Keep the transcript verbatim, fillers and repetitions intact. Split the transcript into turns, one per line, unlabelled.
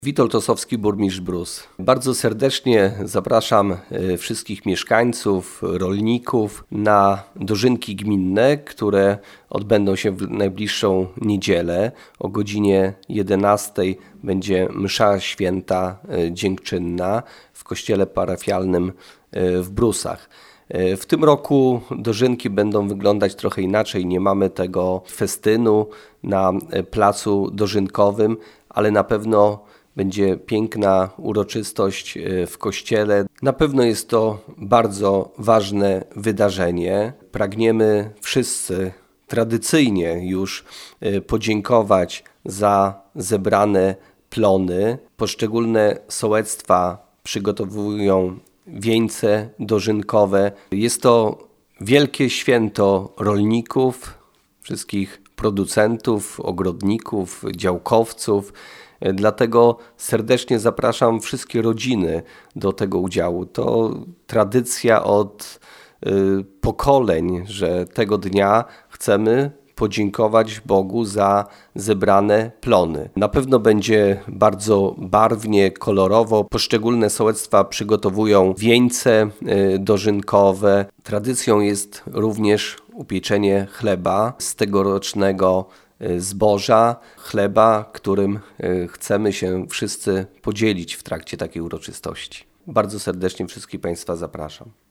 Witold Osowski, burmistrz Brus. Bardzo serdecznie zapraszam wszystkich mieszkańców, rolników na dożynki gminne, które odbędą się w najbliższą niedzielę. O godzinie jedenastej będzie msza święta dziękczynna w kościele parafialnym w Brusach. W tym roku dożynki będą wyglądać trochę inaczej. Nie mamy tego festynu na placu dożynkowym, ale na pewno będzie piękna uroczystość w kościele. Na pewno jest to bardzo ważne wydarzenie. Pragniemy wszyscy tradycyjnie już podziękować za zebrane plony. Poszczególne sołectwa przygotowują wieńce dożynkowe. Jest to wielkie święto rolników, wszystkich producentów, ogrodników, działkowców. Dlatego serdecznie zapraszam wszystkie rodziny do tego udziału. To tradycja od y, pokoleń, że tego dnia chcemy podziękować Bogu za zebrane plony. Na pewno będzie bardzo barwnie, kolorowo. Poszczególne sołectwa przygotowują wieńce y, dożynkowe. Tradycją jest również upieczenie chleba z tegorocznego zboża, chleba, którym chcemy się wszyscy podzielić w trakcie takiej uroczystości. Bardzo serdecznie wszystkich Państwa zapraszam.